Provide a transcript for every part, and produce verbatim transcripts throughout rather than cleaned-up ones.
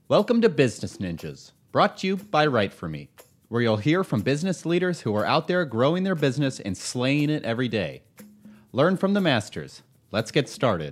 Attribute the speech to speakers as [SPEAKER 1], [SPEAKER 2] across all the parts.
[SPEAKER 1] Welcome to Business Ninjas, brought to you by Write For Me, where you'll hear from business leaders who are out there growing their business and slaying it every day. Learn from the masters. Let's get started.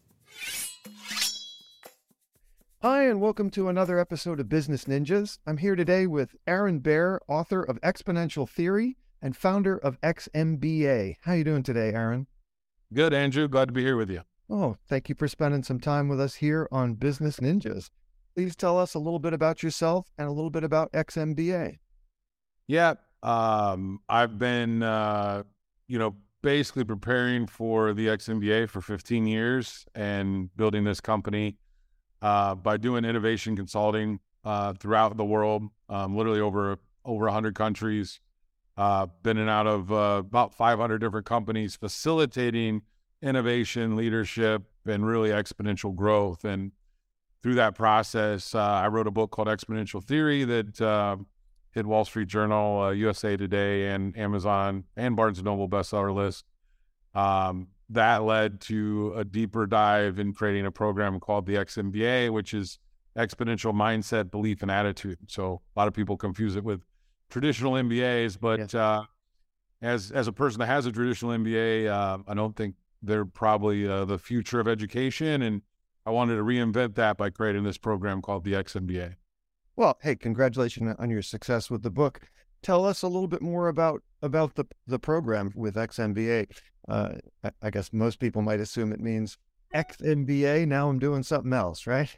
[SPEAKER 2] Hi, and welcome to another episode of Business Ninjas. I'm here today with Aaron Baer, author of Exponential Theory and founder of X M B A. How you doing today, Aaron?
[SPEAKER 3] Good, Andrew. Glad to be here with you.
[SPEAKER 2] Oh, thank you for spending some time with us here on Business Ninjas. Please tell us a little bit about yourself and a little bit about X M B A.
[SPEAKER 3] Yeah, um, I've been, uh, you know, basically preparing for the X M B A for fifteen years and building this company uh, by doing innovation consulting uh, throughout the world, um, literally over over one hundred countries. Uh, been in out of uh, about five hundred different companies, facilitating innovation, leadership, and really exponential growth. And through that process, uh, I wrote a book called Exponential Theory that uh, hit Wall Street Journal, uh, U S A Today, and Amazon and Barnes and Noble bestseller list. Um, that led to a deeper dive in creating a program called the X M B A, which is Exponential Mindset, Belief, and Attitude. So a lot of people confuse it with traditional M B As, but
[SPEAKER 2] Yes.
[SPEAKER 3] uh, as as a person that has a traditional M B A, uh, I don't think they're probably uh, the future of education, and I wanted to reinvent that by creating this program called the X M B A.
[SPEAKER 2] Well, hey, congratulations on your success with the book. Tell us a little bit more about about the the program with X M B A. Uh, I, I guess most people might assume it means X M B A. Now I'm doing something else, right?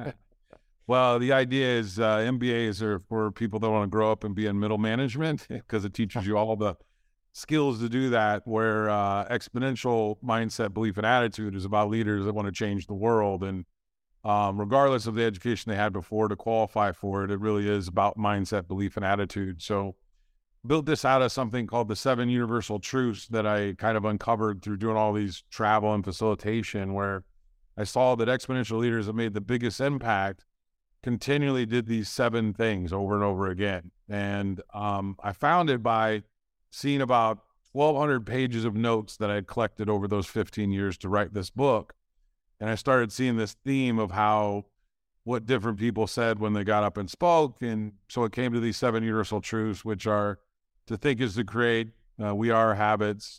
[SPEAKER 3] Well, the idea is uh, M B As are for people that want to grow up and be in middle management because it teaches you all the skills to do that, where uh, exponential mindset, belief, and attitude is about leaders that want to change the world. And um, regardless of the education they had before to qualify for it, it really is about mindset, belief, and attitude. So built this out of something called the seven universal truths that I kind of uncovered through doing all these travel and facilitation, where I saw that exponential leaders that made the biggest impact continually did these seven things over and over again. And um, I found it by seeing about twelve hundred pages of notes that I had collected over those fifteen years to write this book. And I started seeing this theme of how, what different people said when they got up and spoke. And so it came to these seven universal truths, which are: to think is to create, uh, we are our habits,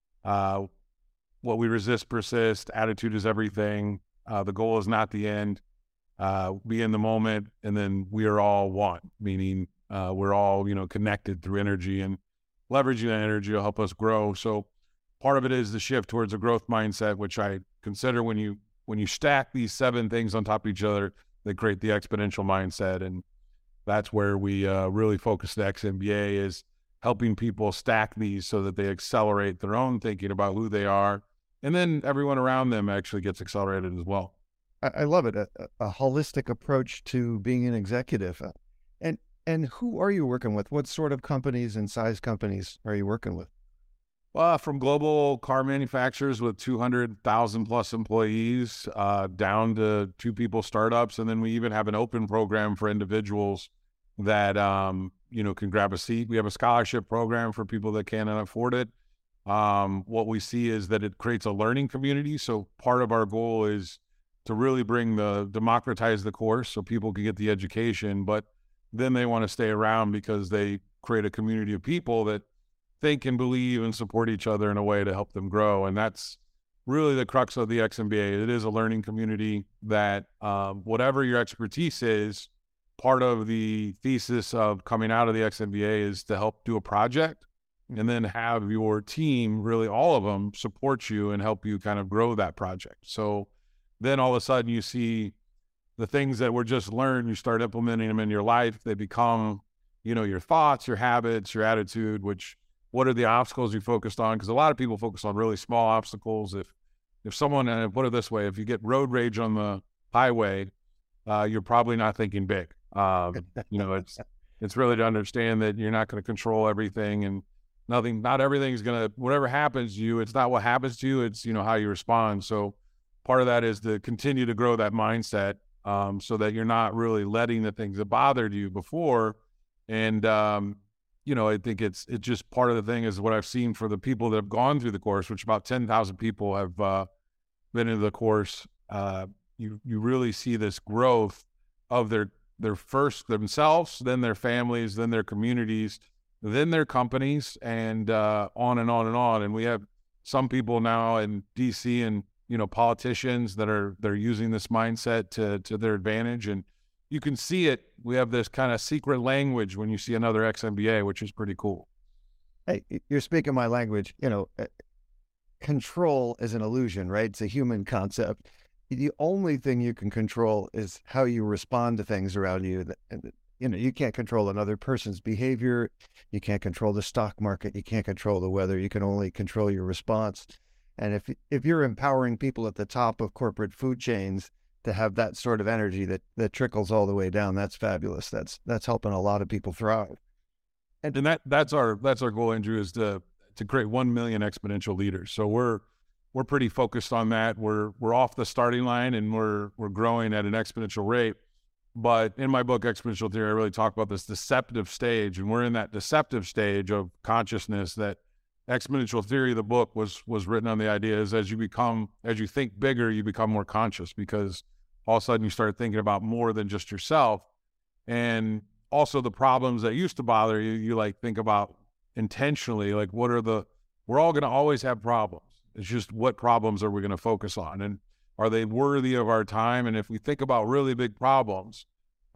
[SPEAKER 3] uh, what we resist persists, attitude is everything, uh, the goal is not the end, uh, be in the moment, and then we are all one, meaning uh, we're all, you know, connected through energy, and leveraging that energy will help us grow. So part of it is the shift towards a growth mindset, which I consider when you when you stack these seven things on top of each other, they create the exponential mindset. And that's where we uh, really focus the X M B A, is helping people stack these so that they accelerate their own thinking about who they are. And then everyone around them actually gets accelerated as well.
[SPEAKER 2] I, I love it. A, a holistic approach to being an executive. Uh, And and who are you working with? What sort of companies and size companies are you working with?
[SPEAKER 3] Uh, from global car manufacturers with two hundred thousand plus employees uh, down to two people startups. And then we even have an open program for individuals that, um, you know, can grab a seat. We have a scholarship program for people that can't afford it. Um, what we see is that it creates a learning community. So part of our goal is to really bring the, democratize the course so people can get the education, but then they want to stay around because they create a community of people that think and believe and support each other in a way to help them grow. And that's really the crux of the X M B A. It is a learning community that um, whatever your expertise is, part of the thesis of coming out of the X M B A is to help do a project and then have your team, really all of them, support you and help you kind of grow that project. So then all of a sudden you see the things that were just learned, you start implementing them in your life. They become, you know, your thoughts, your habits, your attitude, which, what are the obstacles you focused on? Because a lot of people focus on really small obstacles. If if someone, and put it this way, if you get road rage on the highway, uh, you're probably not thinking big. Um, you know, it's it's really to understand that you're not going to control everything, and nothing, not everything's going to, whatever happens to you, it's not what happens to you, it's, you know, how you respond. So part of that is to continue to grow that mindset. Um, so that you're not really letting the things that bothered you before. And, um, you know, I think it's it's just part of the thing is what I've seen for the people that have gone through the course, which about ten thousand people have uh, been into the course. Uh, you, you really see this growth of their their first themselves, then their families, then their communities, then their companies, and uh, on and on and on. And we have some people now in D C and, you know, politicians that are they're using this mindset to to their advantage. And you can see it. We have this kind of secret language when you see another X M B A, which is pretty cool.
[SPEAKER 2] Hey, you're speaking my language. You know, uh, control is an illusion, right? It's a human concept. The only thing you can control is how you respond to things around you. And, you know, you can't control another person's behavior. You can't control the stock market. You can't control the weather. You can only control your response. And if if you're empowering people at the top of corporate food chains to have that sort of energy that that trickles all the way down, that's fabulous. That's that's helping a lot of people thrive.
[SPEAKER 3] And, and that that's our that's our goal, Andrew, is to to create one million exponential leaders. So we're we're pretty focused on that. We're we're off the starting line and we're we're growing at an exponential rate. But in my book, Exponential Theory, I really talk about this deceptive stage, and we're in that deceptive stage of consciousness. That Exponential Theory, the book, was was written on the idea is as you become, as you think bigger, you become more conscious, because all of a sudden you start thinking about more than just yourself. And also the problems that used to bother you, you like think about intentionally, like what are the, we're all going to always have problems. It's just what problems are we going to focus on? And are they worthy of our time? And if we think about really big problems,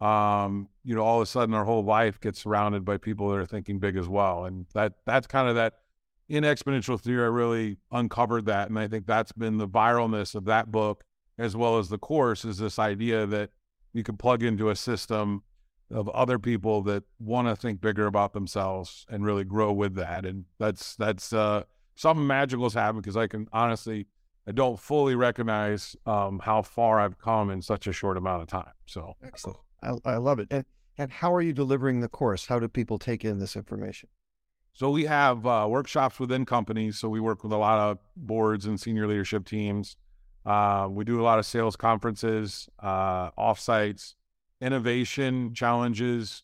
[SPEAKER 3] um, you know, all of a sudden our whole life gets surrounded by people that are thinking big as well. And that that's kind of that, in Exponential Theory, I really uncovered that. And I think that's been the viralness of that book, as well as the course, is this idea that you can plug into a system of other people that want to think bigger about themselves and really grow with that. And that's, that's uh, something magical has happened, because I can honestly, I don't fully recognize um, how far I've come in such a short amount of time. So
[SPEAKER 2] excellent. I, I love it. And, and how are you delivering the course? How do people take in this information?
[SPEAKER 3] So we have uh, workshops within companies. So we work with a lot of boards and senior leadership teams. Uh, we do a lot of sales conferences, uh, offsites, innovation challenges.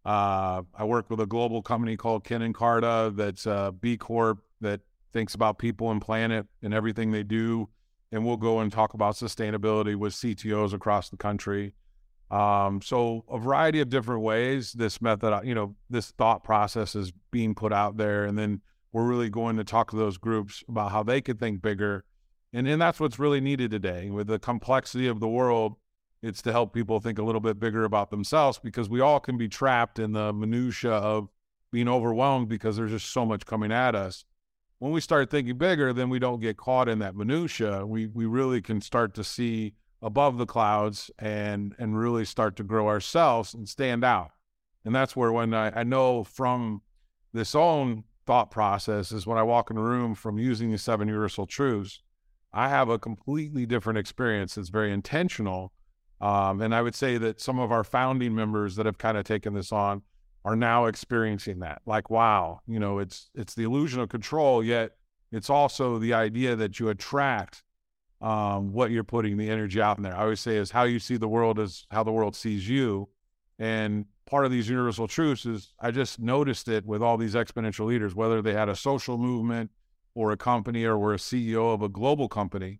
[SPEAKER 3] Uh, I work with a global company called Kin and Carta that's a B Corp that thinks about people and planet and everything they do. And we'll go and talk about sustainability with C T Os across the country. Um, so a variety of different ways, this method, you know, this thought process is being put out there. And then we're really going to talk to those groups about how they could think bigger. And, and that's what's really needed today. With the complexity of the world, it's to help people think a little bit bigger about themselves, because we all can be trapped in the minutia of being overwhelmed because there's just so much coming at us. When we start thinking bigger, then we don't get caught in that minutia. We, we really can start to see above the clouds and and really start to grow ourselves and stand out. And that's where, when I, I know from this own thought process, is when I walk in a room from using the seven universal truths, I have a completely different experience that's very intentional. Um, and I would say that some of our founding members that have kind of taken this on are now experiencing that. Like, wow, you know, it's it's the illusion of control, yet it's also the idea that you attract Um, what you're putting the energy out in there. I always say is how you see the world is how the world sees you. And part of these universal truths is I just noticed it with all these exponential leaders, whether they had a social movement or a company or were a C E O of a global company.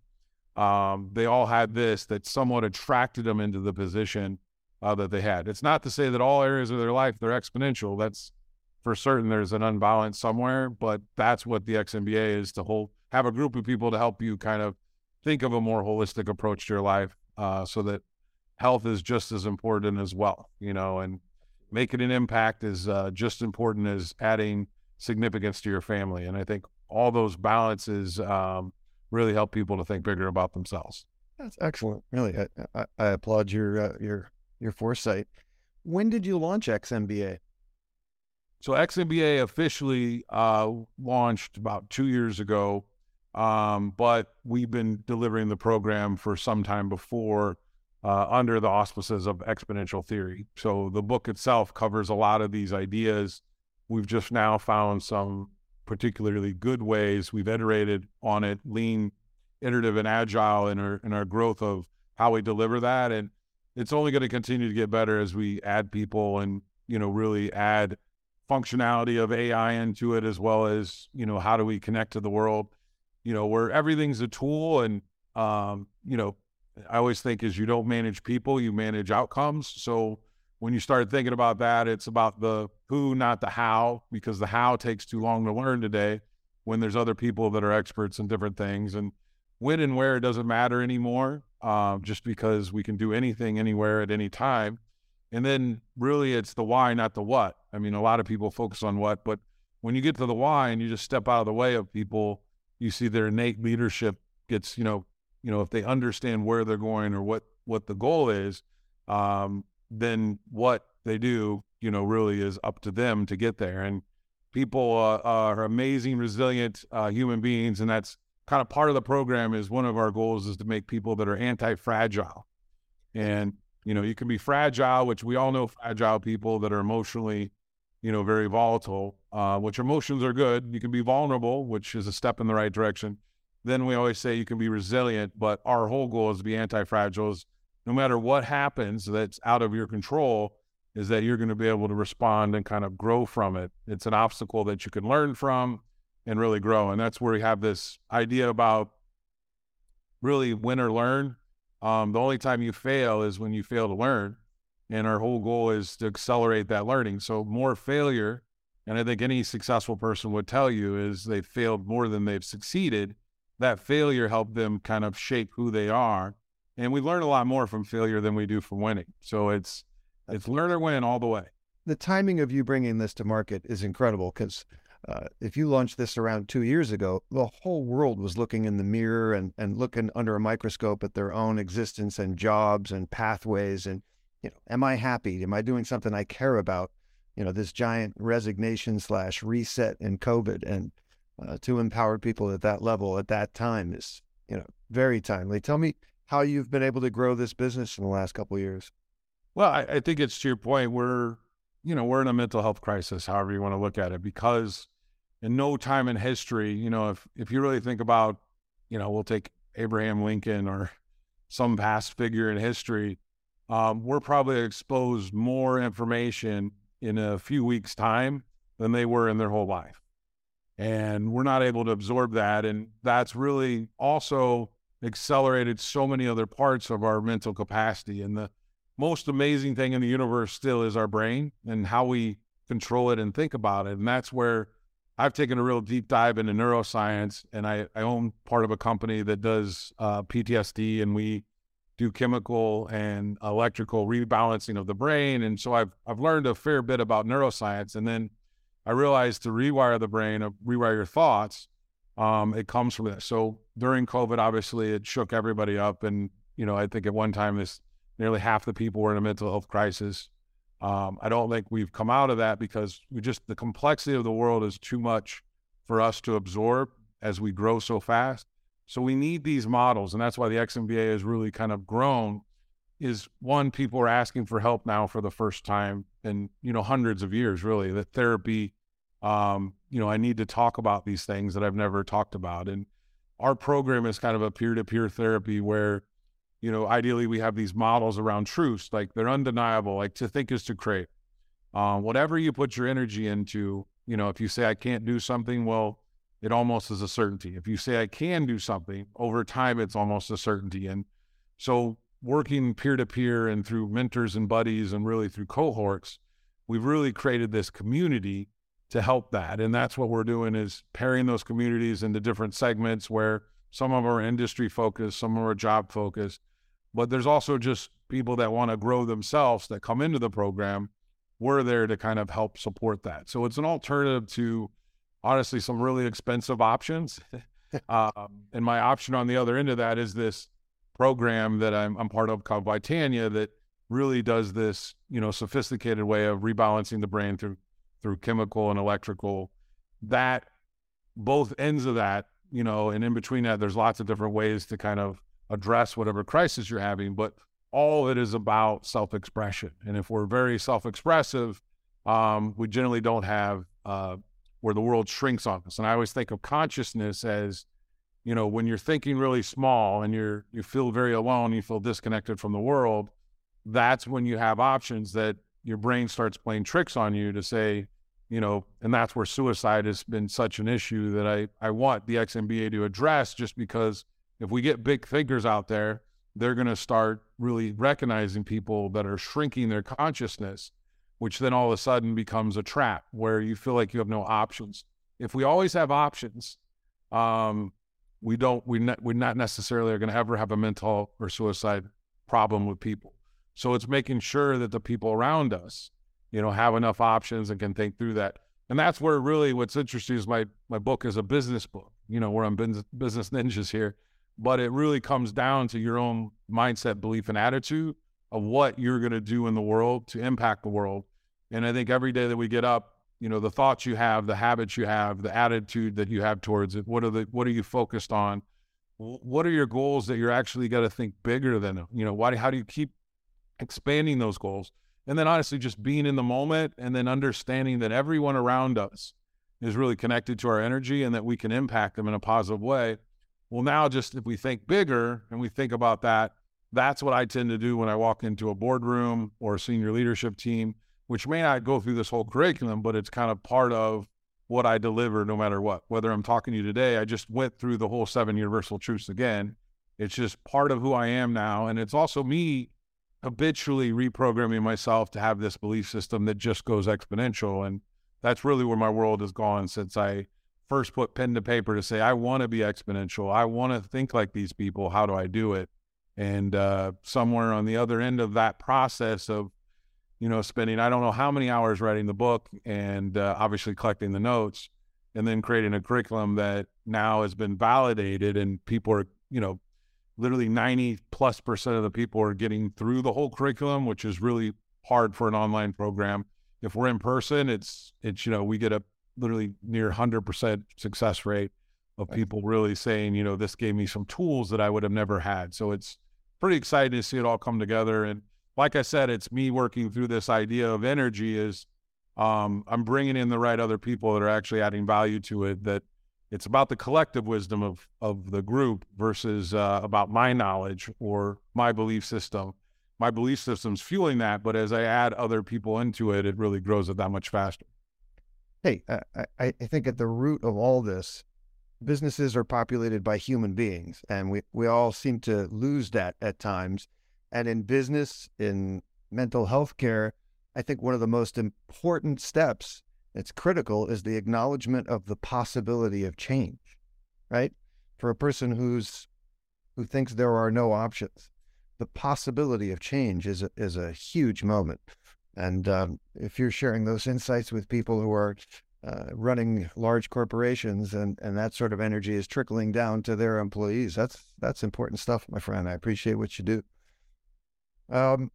[SPEAKER 3] Um, they all had this that somewhat attracted them into the position uh, that they had. It's not to say that all areas of their life, they're exponential. That's for certain. There's an unbalance somewhere, but that's what the X M B A is, to hold, have a group of people to help you kind of think of a more holistic approach to your life, uh, so that health is just as important as wealth, you know, and making an impact is uh, just important as adding significance to your family. And I think all those balances um, really help people to think bigger about themselves.
[SPEAKER 2] That's excellent. Really, I, I, I applaud your uh, your your foresight. When did you launch X M B A?
[SPEAKER 3] So X M B A officially uh, launched about two years ago. Um, but we've been delivering the program for some time before uh, under the auspices of Exponential Theory. So the book itself covers a lot of these ideas. We've just now found some particularly good ways. We've iterated on it, lean, iterative, and agile in our in our growth of how we deliver that. And it's only going to continue to get better as we add people and, you know, really add functionality of A I into it, as well as, you know, how do we connect to the world? You know, where everything's a tool, and, um, you know, I always think is you don't manage people, you manage outcomes. So when you start thinking about that, it's about the who, not the how, because the how takes too long to learn today when there's other people that are experts in different things. And when and where doesn't matter anymore, um, just because we can do anything, anywhere, at any time. And then really it's the why, not the what. I mean, a lot of people focus on what, but when you get to the why and you just step out of the way of people, you see their innate leadership gets, you know, you know, if they understand where they're going or what, what the goal is, um, then what they do, you know, really is up to them to get there. And people uh, are amazing, resilient uh, human beings. And that's kind of part of the program is one of our goals is to make people that are anti-fragile. And, you know, you can be fragile, which we all know fragile people that are emotionally, you know, very volatile, uh, which emotions are good. You can be vulnerable, which is a step in the right direction. Then we always say you can be resilient, but our whole goal is to be anti-fragile. Is no matter what happens that's out of your control, is that you're going to be able to respond and kind of grow from it. It's an obstacle that you can learn from and really grow. And that's where we have this idea about really win or learn. Um, the only time you fail is when you fail to learn. And our whole goal is to accelerate that learning. So more failure, and I think any successful person would tell you, is they've failed more than they've succeeded. That failure helped them kind of shape who they are. And we learn a lot more from failure than we do from winning. So it's it's learn or win all the way.
[SPEAKER 2] The timing of you bringing this to market is incredible because uh, if you launched this around two years ago, the whole world was looking in the mirror and, and looking under a microscope at their own existence and jobs and pathways. And, you know, am I happy? Am I doing something I care about? You know, this giant resignation slash reset in COVID, and uh, to empower people at that level at that time is, you know, very timely. Tell me how you've been able to grow this business in the last couple of years.
[SPEAKER 3] Well, I, I think it's to your point. We're, you know, we're in a mental health crisis, however you want to look at it, because in no time in history, you know, if, if you really think about, you know, we'll take Abraham Lincoln or some past figure in history, um, we're probably exposed more information in a few weeks' time than they were in their whole life. And we're not able to absorb that. And that's really also accelerated so many other parts of our mental capacity. And the most amazing thing in the universe still is our brain and how we control it and think about it. And that's where I've taken a real deep dive into neuroscience, and I, I own part of a company that does uh, P T S D, and we do chemical and electrical rebalancing of the brain. And so I've, I've learned a fair bit about neuroscience. And then I realized to rewire the brain, uh, rewire your thoughts, um, it comes from that. So during COVID, obviously it shook everybody up. And, you know, I think at one time this nearly half the people were in a mental health crisis. Um, I don't think we've come out of that because we just, the complexity of the world is too much for us to absorb as we grow so fast. So we need these models. And that's why the X M B A has really kind of grown, is one, people are asking for help now for the first time in, you know, hundreds of years, really, that therapy, um, you know, I need to talk about these things that I've never talked about. And our program is kind of a peer-to-peer therapy where, you know, ideally we have these models around truths, like they're undeniable, like to think is to create. Uh, whatever you put your energy into, you know, if you say I can't do something, well, it almost is a certainty. If you say I can do something, over time, it's almost a certainty. And so working peer-to-peer and through mentors and buddies and really through cohorts, we've really created this community to help that. And that's what we're doing, is pairing those communities into different segments where some of them are industry focused, some of them are job focused, but there's also just people that want to grow themselves that come into the program. We're there to kind of help support that. So it's an alternative to, honestly, some really expensive options. um, and my option on the other end of that is this program that I'm, I'm part of called Vitania that really does this, you know, sophisticated way of rebalancing the brain through, through chemical and electrical. That both ends of that, you know, and in between that, there's lots of different ways to kind of address whatever crisis you're having, but all of it is about self-expression. And if we're very self-expressive, um, we generally don't have, uh, where the world shrinks on us. And I always think of consciousness as, you know, when you're thinking really small and you're, you feel very alone, you feel disconnected from the world, that's when you have options that your brain starts playing tricks on you to say, you know, and that's where suicide has been such an issue that I, I want the X M B A to address, just because if we get big thinkers out there they're going to start really recognizing people that are shrinking their consciousness, which then all of a sudden becomes a trap where you feel like you have no options. If we always have options, um, we don't, we not, we're not necessarily are going to ever have a mental or suicide problem with people. So it's making sure that the people around us, you know, have enough options and can think through that. And that's where really what's interesting is my, my book is a business book. You know, we're on business, business ninjas here, but it really comes down to your own mindset, belief, and attitude of what you're going to do in the world to impact the world. And I think every day that we get up, you know, the thoughts you have, the habits you have, the attitude that you have towards it, what are the, what are you focused on? What are your goals that you're actually got to think bigger than, you know, why, how do you keep expanding those goals? And then honestly, just being in the moment and then understanding that everyone around us is really connected to our energy and that we can impact them in a positive way. Well, now just if we think bigger and we think about that, that's what I tend to do when I walk into a boardroom or a senior leadership team, which may not go through this whole curriculum, but it's kind of part of what I deliver no matter what. Whether I'm talking to you today, I just went through the whole seven universal truths again. It's just part of who I am now. And it's also me habitually reprogramming myself to have this belief system that just goes exponential. And that's really where my world has gone since I first put pen to paper to say, I want to be exponential. I want to think like these people. How do I do it? And uh, somewhere on the other end of that process of, you know, spending, I don't know how many hours writing the book and uh, obviously collecting the notes and then creating a curriculum that now has been validated and people are, you know, literally ninety plus percent of the people are getting through the whole curriculum, which is really hard for an online program. If we're in person, it's, it's, you know, we get a literally near one hundred percent success rate of people really saying, you know, this gave me some tools that I would have never had. So it's pretty exciting to see it all come together. And like I said, it's me working through this idea of energy is um, I'm bringing in the right other people that are actually adding value to it, that it's about the collective wisdom of, of the group versus uh, about my knowledge or my belief system. My belief system's fueling that, but as I add other people into it, it really grows it that much faster.
[SPEAKER 2] Hey, I, I think at the root of all this, businesses are populated by human beings, and we, we all seem to lose that at times. And in business, in mental health care, I think one of the most important steps that's critical is the acknowledgement of the possibility of change, right? For a person who's who thinks there are no options, the possibility of change is a, is a huge moment. And um, if you're sharing those insights with people who are uh, running large corporations and, and that sort of energy is trickling down to their employees, that's that's important stuff, my friend. I appreciate what you do. Um,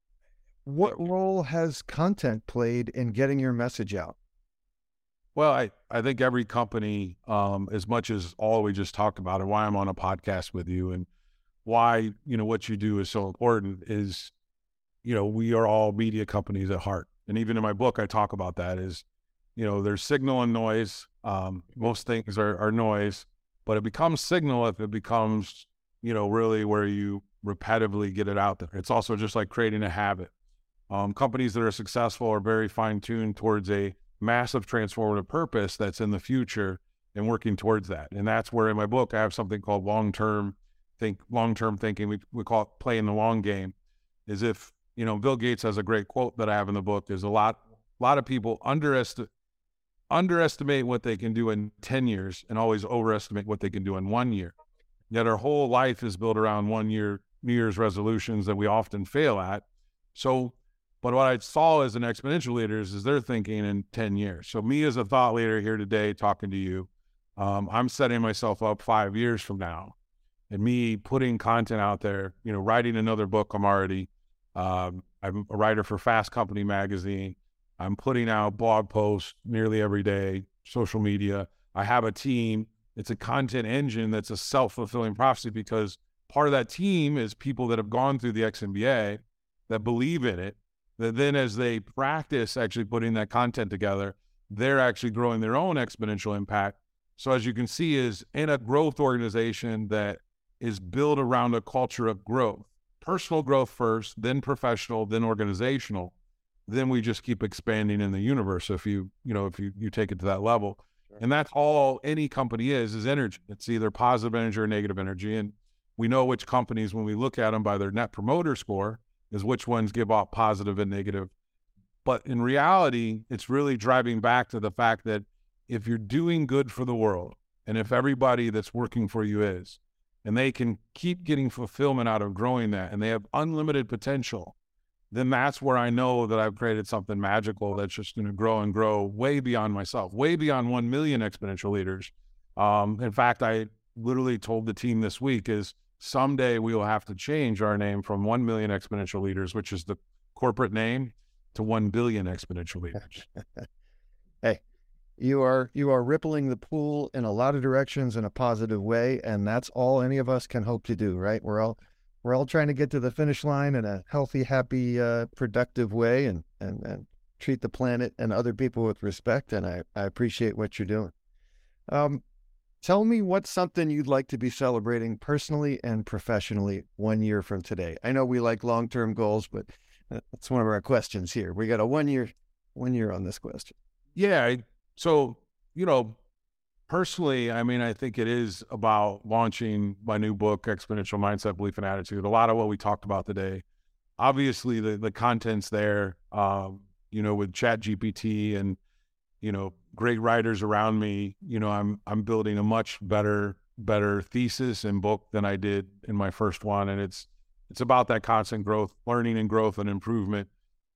[SPEAKER 2] what role has content played in getting your message out?
[SPEAKER 3] Well, I, I think every company, um, as much as all we just talked about and why I'm on a podcast with you and why, you know, what you do is so important is, you know, we are all media companies at heart. And even in my book, I talk about that is, you know, there's signal and noise. Um, most things are, are noise, but it becomes signal if it becomes, you know, really where you repetitively get it out there. It's also just like creating a habit. Um, companies that are successful are very fine-tuned towards a massive transformative purpose that's in the future and working towards that. And that's where in my book, I have something called long-term think, long-term thinking. We, we call it playing the long game. Is if, you know, Bill Gates has a great quote that I have in the book. There's a lot, a lot of people underestimate, underestimate what they can do in ten years and always overestimate what they can do in one year. Yet our whole life is built around one year, New Year's resolutions that we often fail at. So, but what I saw as an exponential leaders is they're thinking in ten years. So me as a thought leader here today, talking to you, um, I'm setting myself up five years from now and me putting content out there, you know, writing another book. I'm already, um, I'm a writer for Fast Company magazine. I'm putting out blog posts nearly every day, social media. I have a team. It's a content engine that's a self-fulfilling prophecy because part of that team is people that have gone through the X M B A that believe in it, that then as they practice actually putting that content together, they're actually growing their own exponential impact. So as you can see is in a growth organization that is built around a culture of growth, personal growth first, then professional, then organizational, then we just keep expanding in the universe. If you, you know, if you, you take it to that level. And that's all any company is, is energy. It's either positive energy or negative energy. And we know which companies, when we look at them by their net promoter score, is which ones give off positive and negative. But in reality, it's really driving back to the fact that if you're doing good for the world, and if everybody that's working for you is, and they can keep getting fulfillment out of growing that, and they have unlimited potential, then that's where I know that I've created something magical that's just going to grow and grow way beyond myself, way beyond one million exponential leaders. Um, in fact, I literally told the team this week is someday we will have to change our name from one million exponential leaders, which is the corporate name, to one billion exponential leaders.
[SPEAKER 2] Hey, you are you are rippling the pool in a lot of directions in a positive way, and that's all any of us can hope to do, right? We're all we're all trying to get to the finish line in a healthy, happy, uh, productive way, and, and and treat the planet and other people with respect. And I, I appreciate what you're doing. Um, tell me what's something you'd like to be celebrating personally and professionally one year from today. I know we like long-term goals, but that's one of our questions here. We got a one year, one year on this question.
[SPEAKER 3] Yeah. I, so, you know, personally, I mean, I think it is about launching my new book, Exponential Mindset, Belief, and Attitude. A lot of what we talked about today, obviously the, the content's there, um, you know, with Chat G P T and, you know, great writers around me, you know, I'm, I'm building a much better, better thesis and book than I did in my first one. And it's, it's about that constant growth, learning and growth and improvement.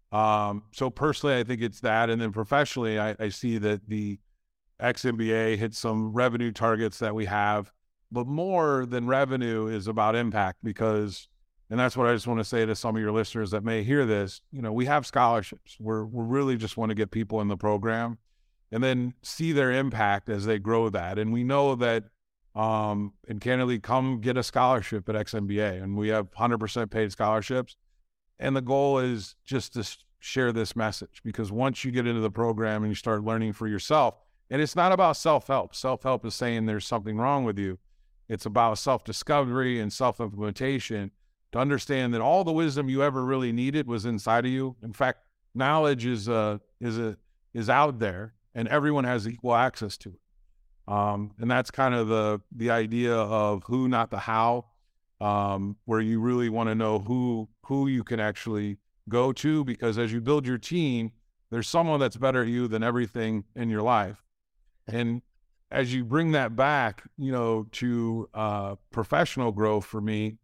[SPEAKER 3] Um, so personally, I think it's that. And then professionally, I, I see that the X M B A hit some revenue targets that we have, but more than revenue is about impact, because, and that's what I just want to say to some of your listeners that may hear this, you know, we have scholarships. We're, we really just want to get people in the program and then see their impact as they grow that. And we know that, um, and candidly, come get a scholarship at X M B A, and we have one hundred percent paid scholarships. And the goal is just to share this message, because once you get into the program and you start learning for yourself, and it's not about self-help. Self-help is saying there's something wrong with you. It's about self-discovery and self-implementation to understand that all the wisdom you ever really needed was inside of you. In fact, knowledge is uh, is a, is out there, and everyone has equal access to it. Um, and that's kind of the the idea of who, not the how, um, where you really want to know who who you can actually go to, because as you build your team, there's someone that's better at you than everything in your life. And as you bring that back, you know, to uh, professional growth for me,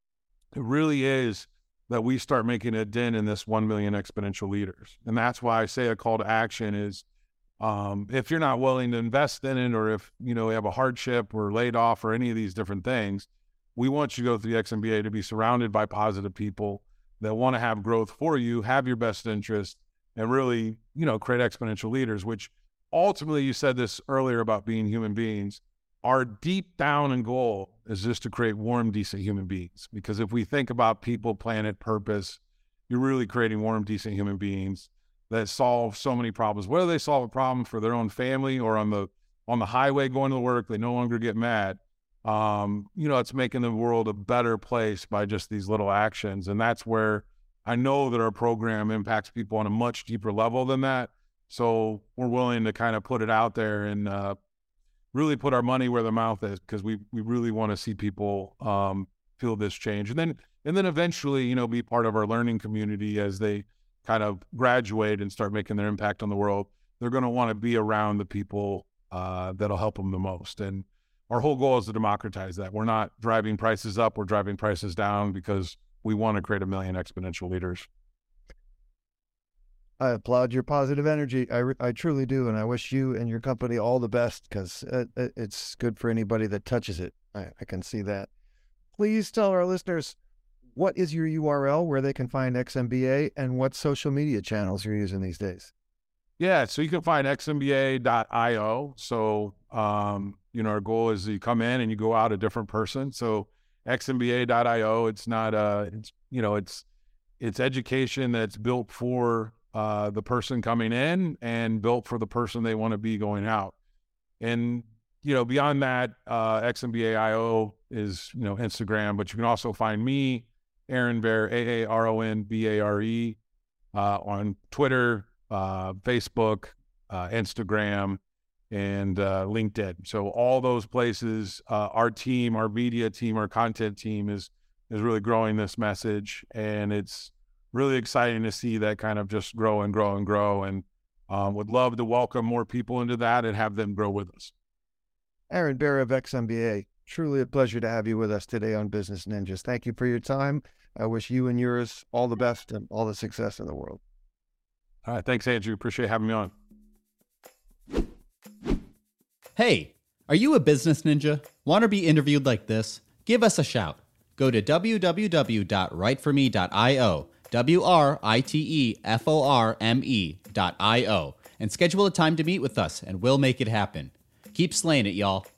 [SPEAKER 3] it really is that we start making a dent in this one million exponential leaders. And that's why I say a call to action is, um, if you're not willing to invest in it, or if, you know, you have a hardship or laid off or any of these different things, we want you to go through the X M B A to be surrounded by positive people that want to have growth for you, have your best interest, and really, you know, create exponential leaders, which ultimately, you said this earlier about being human beings. Our deep down and goal is just to create warm, decent human beings. Because if we think about people, planet, purpose, you're really creating warm, decent human beings that solve so many problems. Whether they solve a problem for their own family or on the on the highway going to work, they no longer get mad. Um, you know, it's making the world a better place by just these little actions. And that's where I know that our program impacts people on a much deeper level than that. So we're willing to kind of put it out there and uh, really put our money where the mouth is, because we we really want to see people um, feel this change, and then and then eventually, you know, be part of our learning community as they kind of graduate and start making their impact on the world. They're going to want to be around the people uh, that'll help them the most. And our whole goal is to democratize that. We're not driving prices up; we're driving prices down, because we want to create a million exponential leaders.
[SPEAKER 2] I applaud your positive energy. I, I truly do. And I wish you and your company all the best, because it, it, it's good for anybody that touches it. I, I can see that. Please tell our listeners, what is your U R L where they can find X M B A, and what social media channels you're using these days?
[SPEAKER 3] Yeah, so you can find X M B A dot I O. So, um, you know, our goal is you come in and you go out a different person. So X M B A dot I O, it's not, uh, it's, you know, it's, it's education that's built for Uh, the person coming in and built for the person they want to be going out. And, you know, beyond that, uh, X M B A dot I O is, you know, Instagram, but you can also find me, Aaron Bare, A A R O N B A R E, uh, on Twitter, uh, Facebook, uh, Instagram, and uh, LinkedIn. So all those places, uh, our team, our media team, our content team is is really growing this message, and it's really exciting to see that kind of just grow and grow and grow. And um, would love to welcome more people into that and have them grow with us.
[SPEAKER 2] Aaron Bara of X M B A, truly a pleasure to have you with us today on Business Ninjas. Thank you for your time. I wish you and yours all the best and all the success in the world.
[SPEAKER 3] All right. Thanks, Andrew. Appreciate having me on.
[SPEAKER 1] Hey, are you a business ninja? Want to be interviewed like this? Give us a shout. Go to w w w dot write for me dot i o, W R I T E F O R M E dot I O, and schedule a time to meet with us, and we'll make it happen. Keep slaying it, y'all.